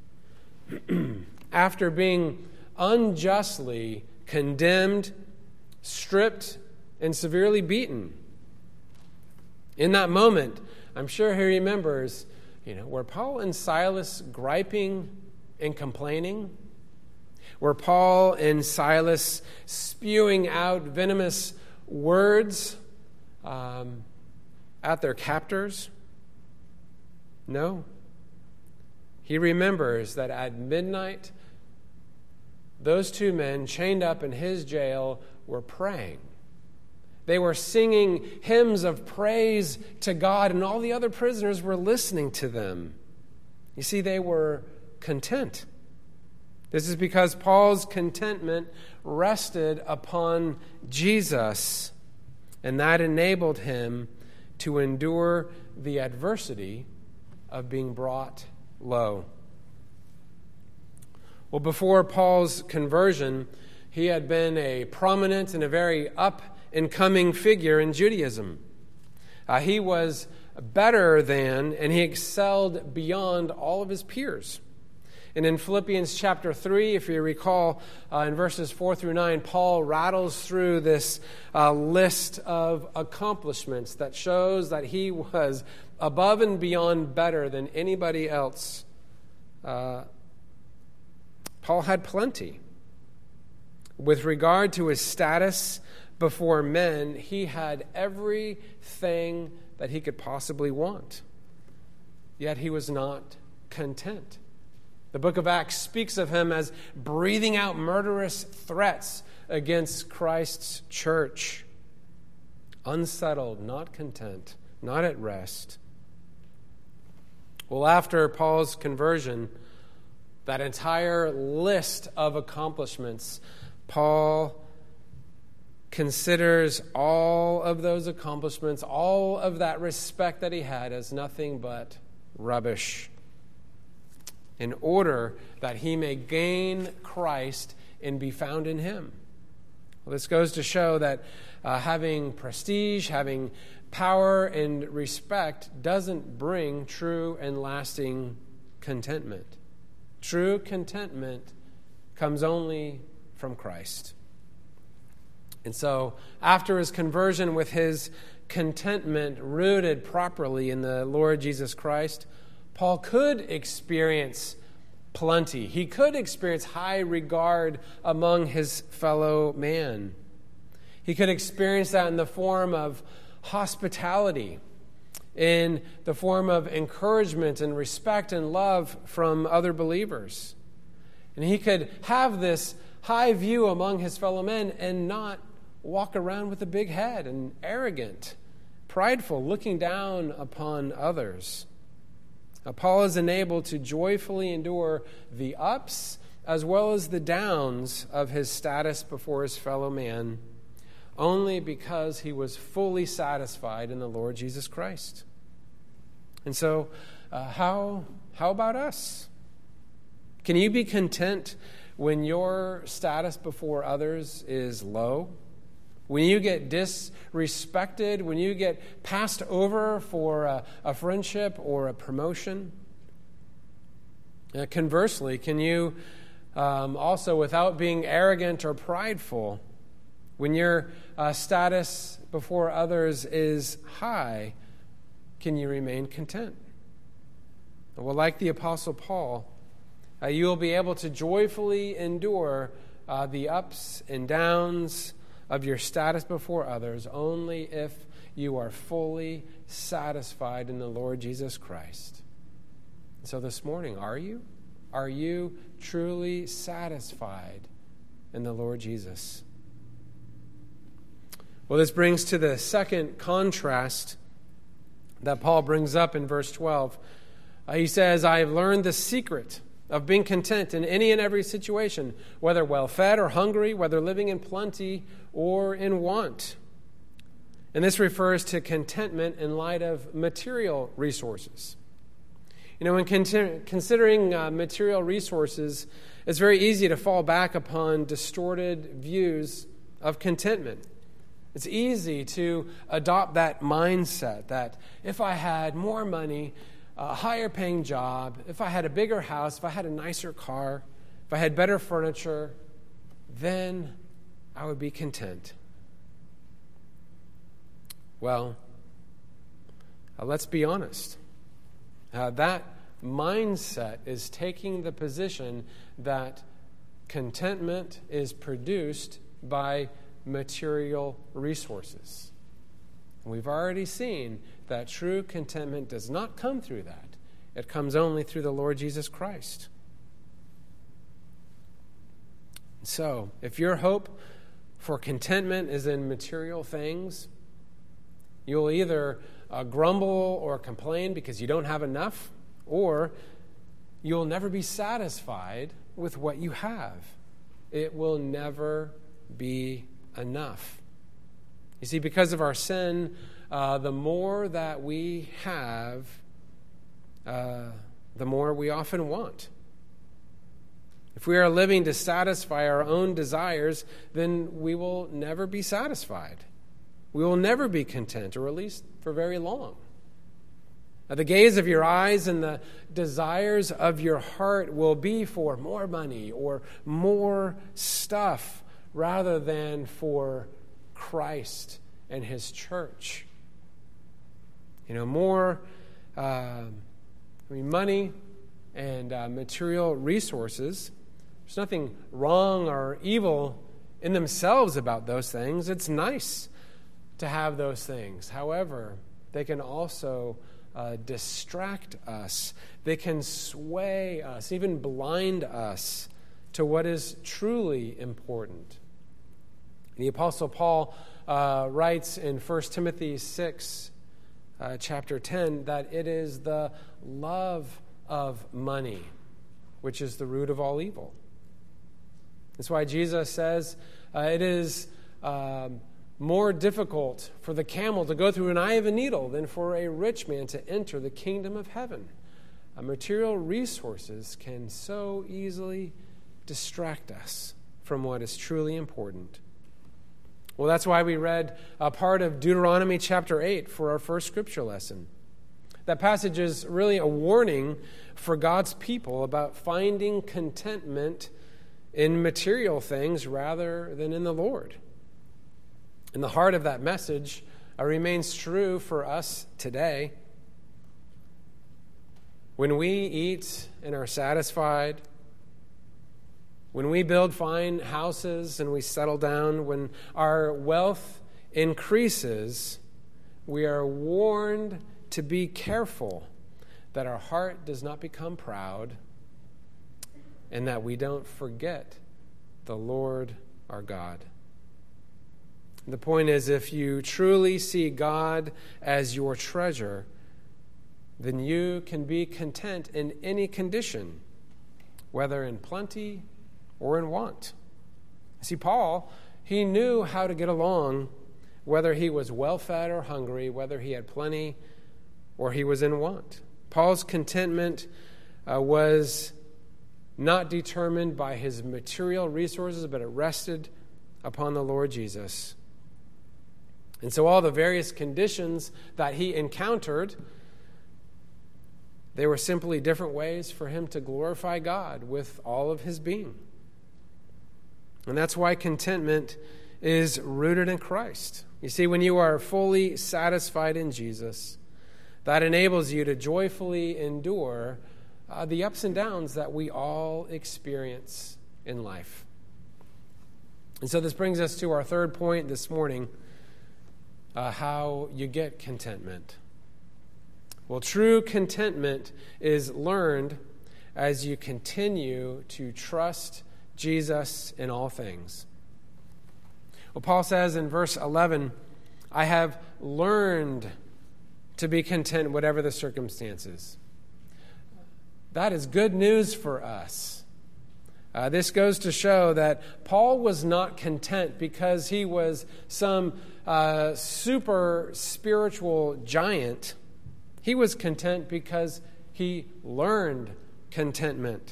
after being unjustly condemned, stripped, and severely beaten. In that moment, I'm sure he remembers, you know, were Paul and Silas griping and complaining? Were Paul and Silas spewing out venomous words um, at their captors? No. He remembers that at midnight, those two men chained up in his jail were praying. They were singing hymns of praise to God, and all the other prisoners were listening to them. You see, they were content. This is because Paul's contentment rested upon Jesus, and that enabled him to endure the adversity of being brought low. Well, before Paul's conversion, he had been a prominent and a very up-and-coming figure in Judaism. Uh, he was better than, and he excelled beyond all of his peers. And in Philippians chapter three, if you recall, uh, in verses four through nine, Paul rattles through this uh, list of accomplishments that shows that he was above and beyond better than anybody else. Uh, Paul had plenty. With regard to his status before men, he had everything that he could possibly want. Yet he was not content. The book of Acts speaks of him as breathing out murderous threats against Christ's church. Unsettled, not content, not at rest. Well, after Paul's conversion, that entire list of accomplishments, Paul considers all of those accomplishments, all of that respect that he had as nothing but rubbish, in order that he may gain Christ and be found in him. Well, this goes to show that uh, having prestige, having power and respect doesn't bring true and lasting contentment. True contentment comes only from Christ. And so, after his conversion, with his contentment rooted properly in the Lord Jesus Christ, Paul could experience plenty. He could experience high regard among his fellow man. He could experience that in the form of hospitality, in the form of encouragement and respect and love from other believers. And he could have this high view among his fellow men and not walk around with a big head and arrogant, prideful, looking down upon others. Now, Paul is enabled to joyfully endure the ups as well as the downs of his status before his fellow man, only because he was fully satisfied in the Lord Jesus Christ. And so, uh, how, how about us? Can you be content when your status before others is low? When you get disrespected, when you get passed over for a, a friendship or a promotion? Uh, conversely, can you um, also, without being arrogant or prideful, when your uh, status before others is high, can you remain content? Well, like the Apostle Paul, uh, you will be able to joyfully endure uh, the ups and downs of your status before others only if you are fully satisfied in the Lord Jesus Christ. So this morning, are you? Are you truly satisfied in the Lord Jesus? Well, this brings to the second contrast that Paul brings up in verse twelve. Uh, he says, I have learned the secret of being content in any and every situation, whether well-fed or hungry, whether living in plenty or in want. And this refers to contentment in light of material resources. You know, when con- considering uh, material resources, it's very easy to fall back upon distorted views of contentment. It's easy to adopt that mindset that if I had more money, a higher paying job, if I had a bigger house, if I had a nicer car, if I had better furniture, then I would be content. Well, uh, let's be honest. Uh, that mindset is taking the position that contentment is produced by material resources. We've already seen that true contentment does not come through that. It comes only through the Lord Jesus Christ. So, if your hope for contentment is in material things, you'll either uh, grumble or complain because you don't have enough, or you'll never be satisfied with what you have. It will never be enough. You see, because of our sin, uh, the more that we have, uh, the more we often want. If we are living to satisfy our own desires, then we will never be satisfied. We will never be content, or at least for very long. Now, the gaze of your eyes and the desires of your heart will be for more money or more stuff rather than for Christ and His church. You know, more uh, I mean, money and uh, material resources. There's nothing wrong or evil in themselves about those things. It's nice to have those things. However, they can also uh, distract us. They can sway us, even blind us to what is truly important. The Apostle Paul uh, writes in First Timothy six, uh, chapter ten, that it is the love of money which is the root of all evil. That's why Jesus says uh, it is um, more difficult for the camel to go through an eye of a needle than for a rich man to enter the kingdom of heaven. Uh, material resources can so easily distract us from what is truly important. Well, that's why we read a part of Deuteronomy chapter eight for our first scripture lesson. That passage is really a warning for God's people about finding contentment in material things rather than in the Lord. And the heart of that message uh, remains true for us today. When we eat and are satisfied, when we build fine houses and we settle down, when our wealth increases, we are warned to be careful that our heart does not become proud and that we don't forget the Lord our God. The point is, if you truly see God as your treasure, then you can be content in any condition, whether in plenty or in want. See, Paul, he knew how to get along whether he was well-fed or hungry, whether he had plenty or he was in want. Paul's contentment uh, was not determined by his material resources, but it rested upon the Lord Jesus. And so all the various conditions that he encountered, they were simply different ways for him to glorify God with all of his being. And that's why contentment is rooted in Christ. You see, when you are fully satisfied in Jesus, that enables you to joyfully endure uh, the ups and downs that we all experience in life. And so this brings us to our third point this morning, uh, how you get contentment. Well, true contentment is learned as you continue to trust Jesus in all things. Well, Paul says in verse eleven, I have learned to be content whatever the circumstances. That is good news for us. Uh, this goes to show that Paul was not content because he was some uh, super spiritual giant. He was content because he learned contentment.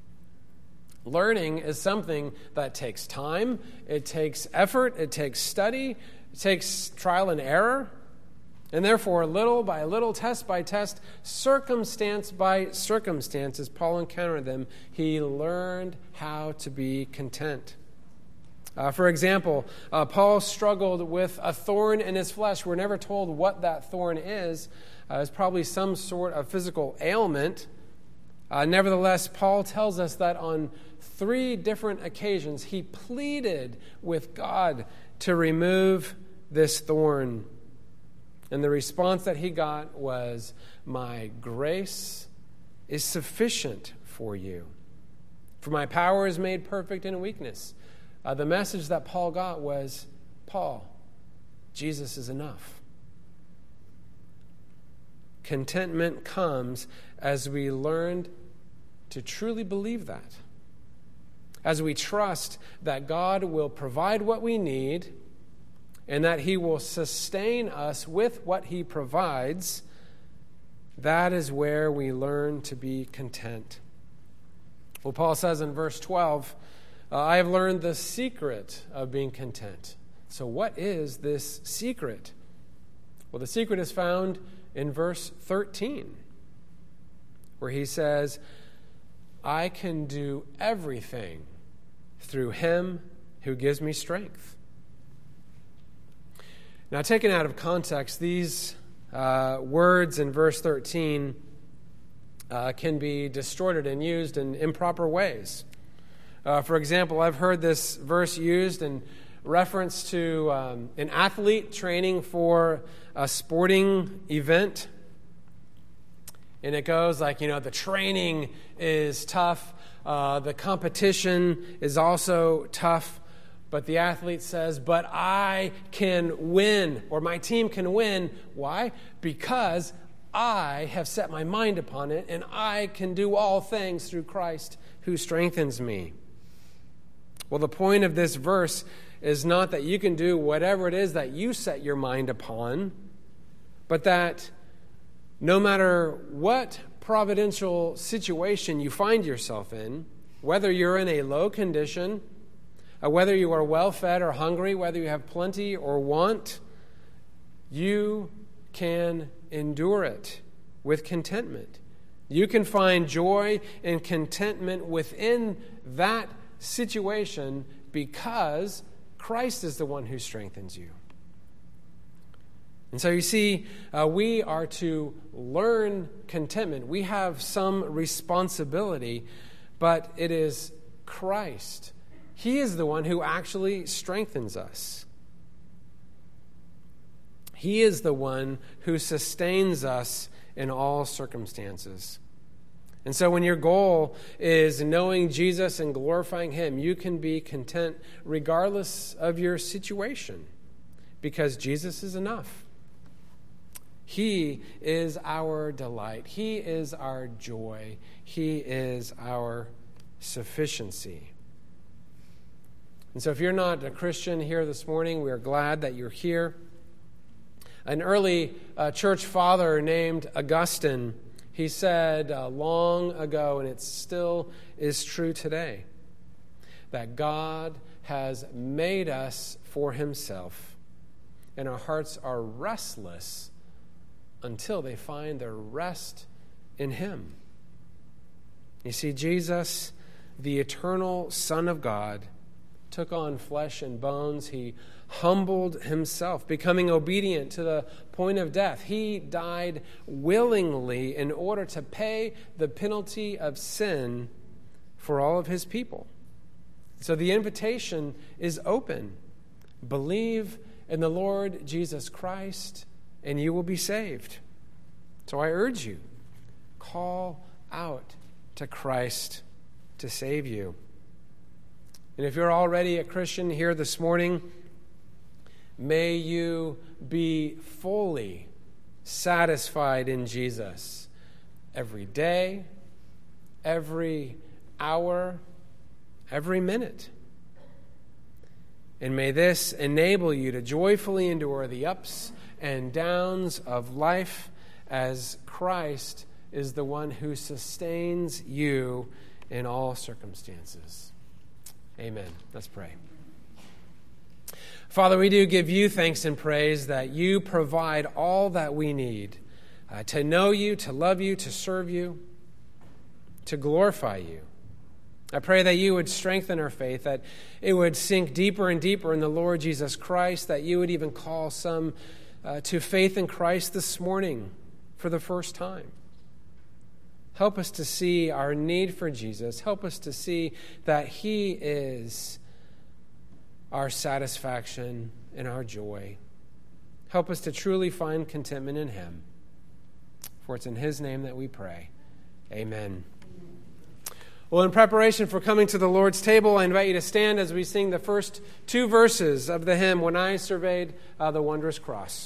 Learning is something that takes time, it takes effort, it takes study, it takes trial and error. And therefore, little by little, test by test, circumstance by circumstance, as Paul encountered them, he learned how to be content. Uh, for example, uh, Paul struggled with a thorn in his flesh. We're never told what that thorn is. Uh, it's probably some sort of physical ailment. Uh, nevertheless, Paul tells us that on three different occasions, he pleaded with God to remove this thorn. And the response that he got was, my grace is sufficient for you. For my power is made perfect in weakness. Uh, the message that Paul got was, Paul, Jesus is enough. Contentment comes as we learn to truly believe that. As we trust that God will provide what we need and that he will sustain us with what he provides, that is where we learn to be content. Well, Paul says in verse twelve, uh, I have learned the secret of being content. So what is this secret? Well, the secret is found in verse thirteen, where he says, I can do everything through him who gives me strength. Now, taken out of context, these uh, words in verse thirteen uh, can be distorted and used in improper ways. Uh, for example, I've heard this verse used in reference to um, an athlete training for a sporting event. And it goes like, you know, the training is tough, uh, the competition is also tough. But the athlete says, but I can win, or my team can win. Why? Because I have set my mind upon it, and I can do all things through Christ who strengthens me. Well, the point of this verse is not that you can do whatever it is that you set your mind upon, but that no matter what providential situation you find yourself in, whether you're in a low condition, Uh, whether you are well-fed or hungry, whether you have plenty or want, you can endure it with contentment. You can find joy and contentment within that situation because Christ is the one who strengthens you. And so you see, uh, we are to learn contentment. We have some responsibility, but it is Christ. He is the one who actually strengthens us. He is the one who sustains us in all circumstances. And so when your goal is knowing Jesus and glorifying him, you can be content regardless of your situation because Jesus is enough. He is our delight. He is our joy. He is our sufficiency. And so if you're not a Christian here this morning, we are glad that you're here. An early uh, church father named Augustine, he said uh, long ago, and it still is true today, that God has made us for himself, and our hearts are restless until they find their rest in him. You see, Jesus, the eternal Son of God, took on flesh and bones. He humbled himself, becoming obedient to the point of death. He died willingly in order to pay the penalty of sin for all of his people. So the invitation is open. Believe in the Lord Jesus Christ, and you will be saved. So I urge you, call out to Christ to save you. And if you're already a Christian here this morning, may you be fully satisfied in Jesus every day, every hour, every minute. And may this enable you to joyfully endure the ups and downs of life, as Christ is the one who sustains you in all circumstances. Amen. Let's pray. Father, we do give you thanks and praise that you provide all that we need uh, to know you, to love you, to serve you, to glorify you. I pray that you would strengthen our faith, that it would sink deeper and deeper in the Lord Jesus Christ, that you would even call some uh, to faith in Christ this morning for the first time. Help us to see our need for Jesus. Help us to see that he is our satisfaction and our joy. Help us to truly find contentment in him. For it's in his name that we pray. Amen. Well, in preparation for coming to the Lord's table, I invite you to stand as we sing the first two verses of the hymn, When I Surveyed uh, the Wondrous Cross.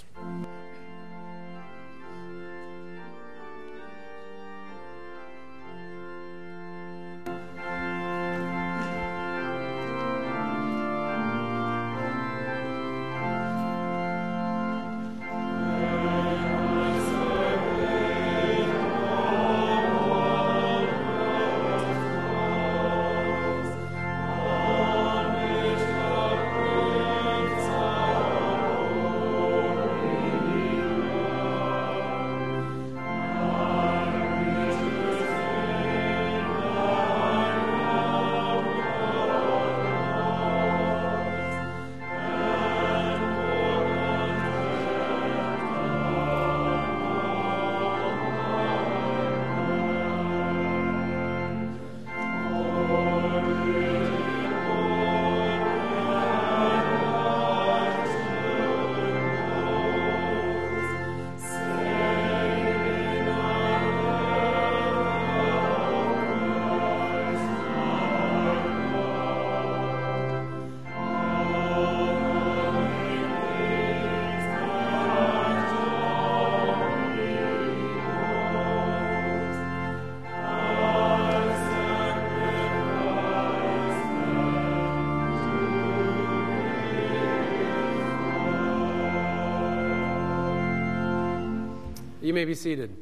You may be seated.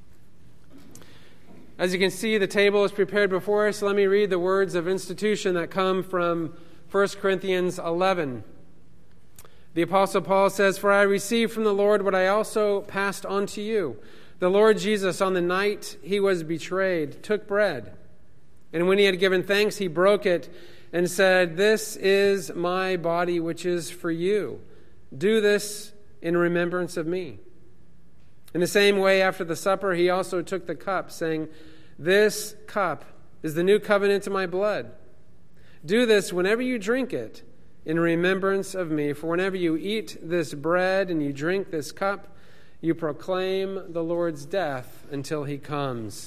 As you can see, the table is prepared before us. Let me read the words of institution that come from First Corinthians eleven. The Apostle Paul says, "For I received from the Lord what I also passed on to you. The Lord Jesus, on the night he was betrayed, took bread. And when he had given thanks, he broke it and said, 'This is my body, which is for you. Do this in remembrance of me.' In the same way, after the supper, he also took the cup, saying, 'This cup is the new covenant in my blood. Do this whenever you drink it in remembrance of me. For whenever you eat this bread and you drink this cup, you proclaim the Lord's death until he comes.'"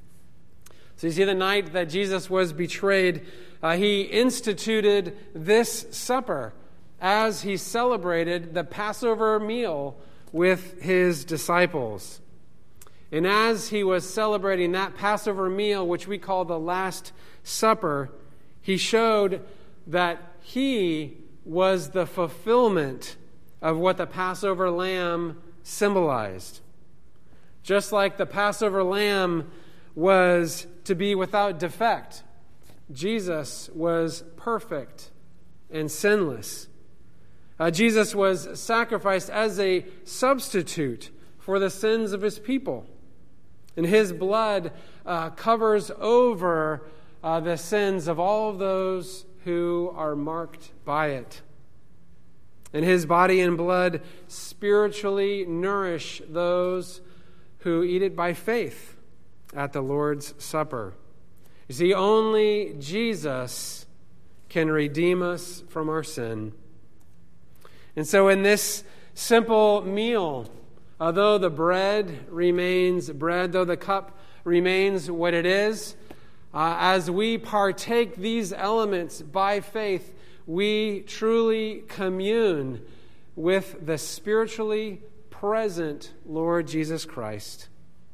So you see, the night that Jesus was betrayed, uh, he instituted this supper as he celebrated the Passover meal with his disciples. And as he was celebrating that Passover meal, which we call the Last Supper, he showed that he was the fulfillment of what the Passover lamb symbolized. Just like the Passover lamb was to be without defect, Jesus was perfect and sinless. Uh, Jesus was sacrificed as a substitute for the sins of his people. And his blood uh, covers over uh, the sins of all of those who are marked by it. And his body and blood spiritually nourish those who eat it by faith at the Lord's Supper. You see, only Jesus can redeem us from our sin. And so in this simple meal, although the bread remains bread, though the cup remains what it is, uh, as we partake these elements by faith, we truly commune with the spiritually present Lord Jesus Christ.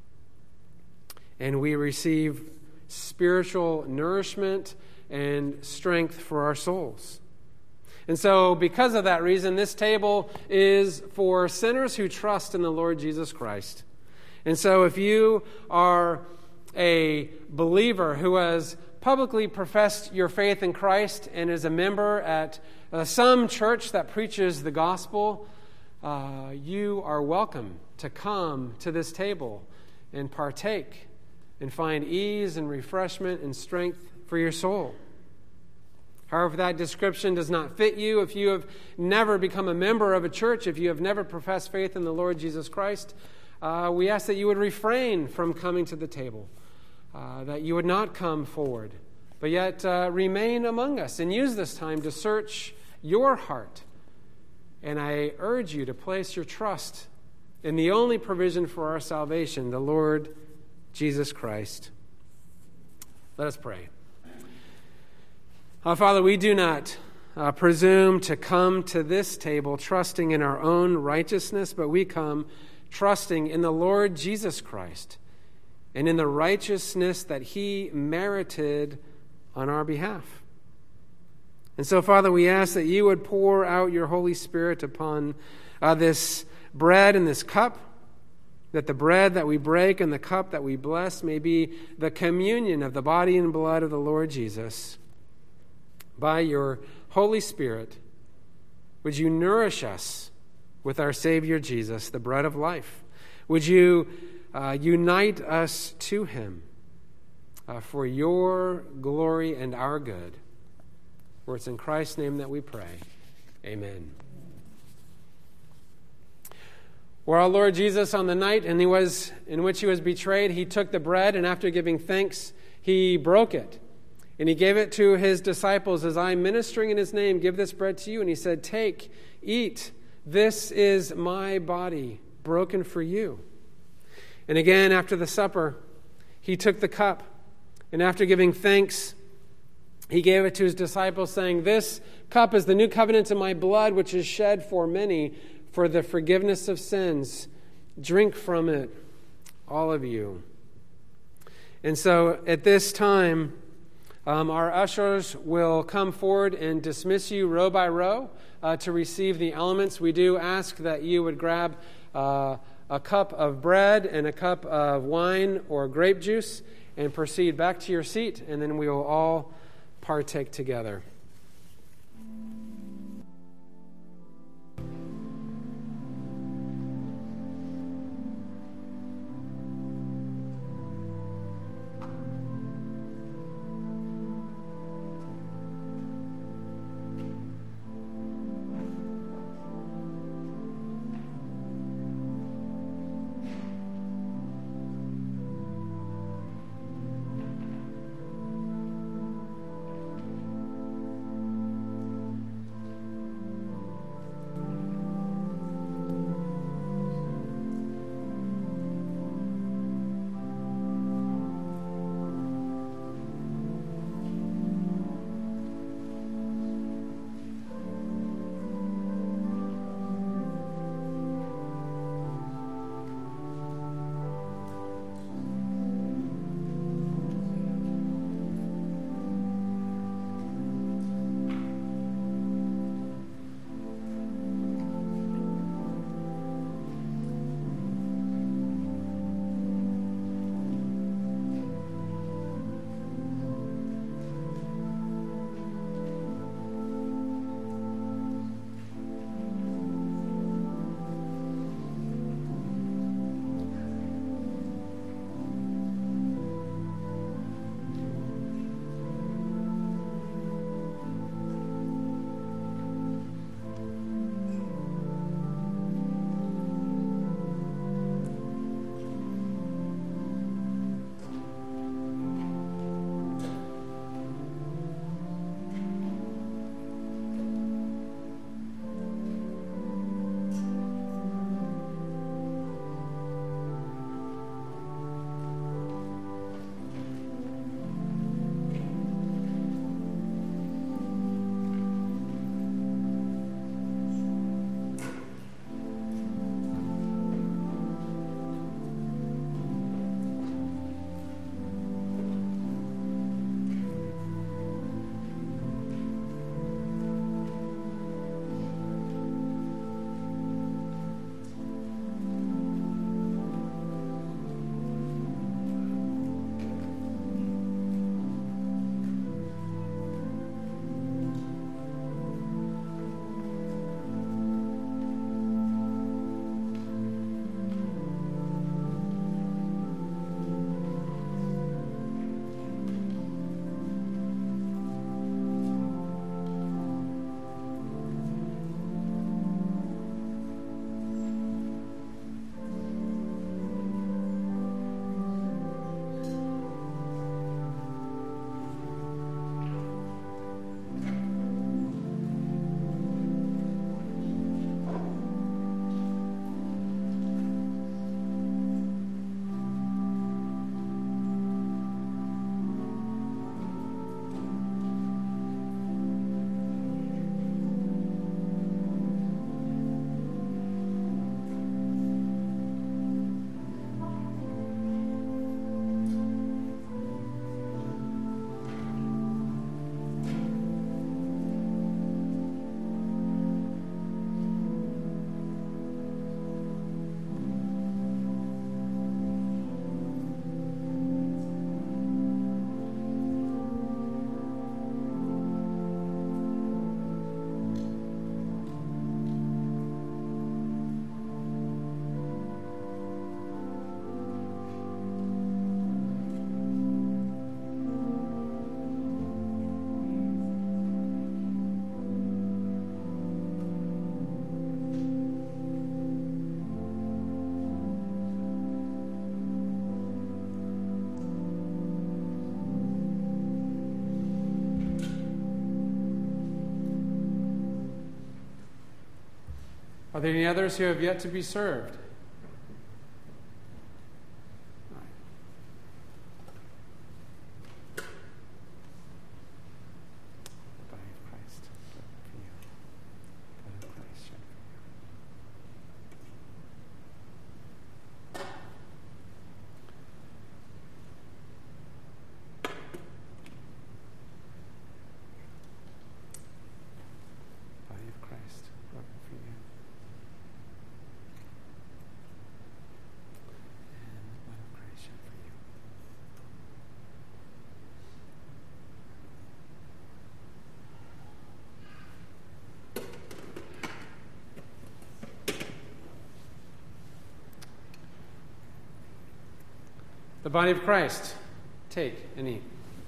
And we receive spiritual nourishment and strength for our souls. And so, because of that reason, this table is for sinners who trust in the Lord Jesus Christ. And so, if you are a believer who has publicly professed your faith in Christ and is a member at uh, some church that preaches the gospel, uh, you are welcome to come to this table and partake and find ease and refreshment and strength for your soul. However, if that description does not fit you, if you have never become a member of a church, if you have never professed faith in the Lord Jesus Christ, uh, we ask that you would refrain from coming to the table, uh, that you would not come forward, but yet uh, remain among us and use this time to search your heart. And I urge you to place your trust in the only provision for our salvation, the Lord Jesus Christ. Let us pray. Uh, Father, we do not uh, presume to come to this table trusting in our own righteousness, but we come trusting in the Lord Jesus Christ and in the righteousness that he merited on our behalf. And so, Father, we ask that you would pour out your Holy Spirit upon uh, this bread and this cup, that the bread that we break and the cup that we bless may be the communion of the body and blood of the Lord Jesus. By your Holy Spirit, would you nourish us with our Savior Jesus, the bread of life? Would you uh, unite us to him uh, for your glory and our good? For it's in Christ's name that we pray. Amen. Where our Lord Jesus, on the night and he was in which he was betrayed, he took the bread, and after giving thanks, he broke it. And he gave it to his disciples, as I am ministering in his name, give this bread to you. And he said, take, eat, this is my body broken for you. And again, after the supper, he took the cup, and after giving thanks, he gave it to his disciples, saying, this cup is the new covenant in my blood, which is shed for many for the forgiveness of sins. Drink from it, all of you. And so at this time, Um, our ushers will come forward and dismiss you row by row uh, to receive the elements. We do ask that you would grab uh, a cup of bread and a cup of wine or grape juice and proceed back to your seat, and then we will all partake together. Are there any others who have yet to be served? The body of Christ, take and eat.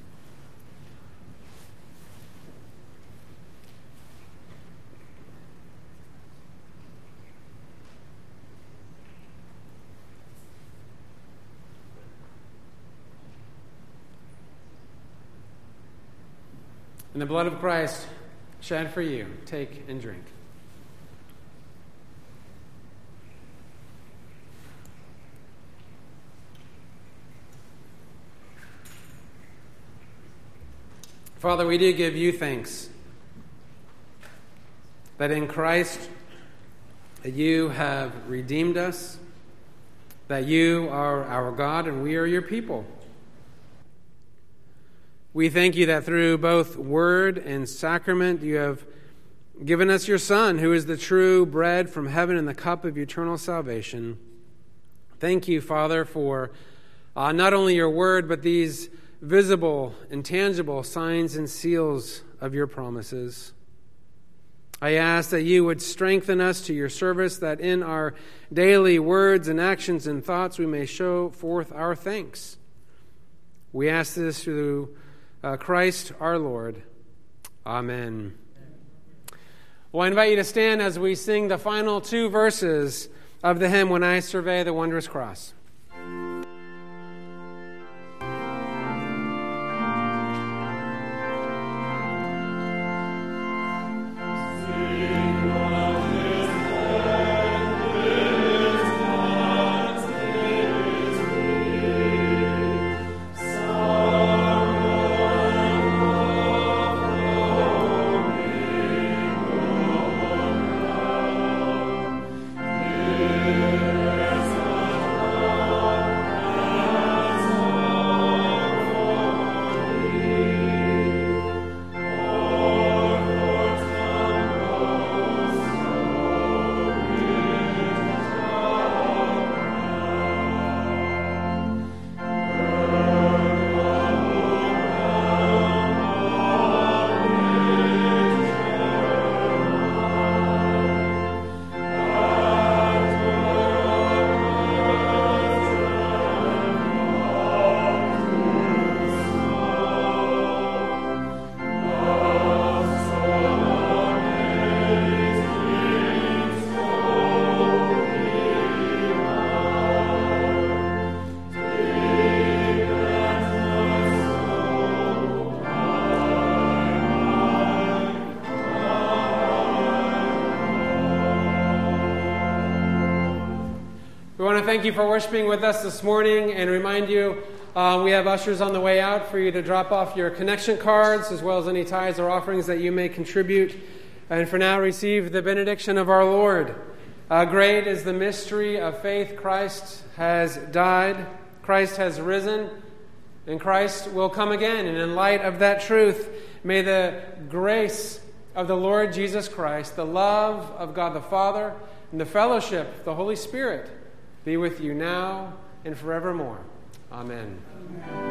And the blood of Christ shed for you, take and drink. Father, we do give you thanks that in Christ you have redeemed us, that you are our God and we are your people. We thank you that through both word and sacrament you have given us your Son, who is the true bread from heaven and the cup of eternal salvation. Thank you, Father, for uh, not only your word, but these visible and tangible signs and seals of your promises. I ask that you would strengthen us to your service, that in our daily words and actions and thoughts we may show forth our thanks. We ask this through uh, Christ our Lord. Amen. Well, I invite you to stand as we sing the final two verses of the hymn, When I Survey the Wondrous Cross. Thank you for worshiping with us this morning, and remind you uh, we have ushers on the way out for you to drop off your connection cards as well as any tithes or offerings that you may contribute. And for now, receive the benediction of our Lord. Uh, great is the mystery of faith. Christ has died, Christ has risen, and Christ will come again. And in light of that truth, may the grace of the Lord Jesus Christ, the love of God the Father, and the fellowship of the Holy Spirit be with you now and forevermore. Amen. Amen.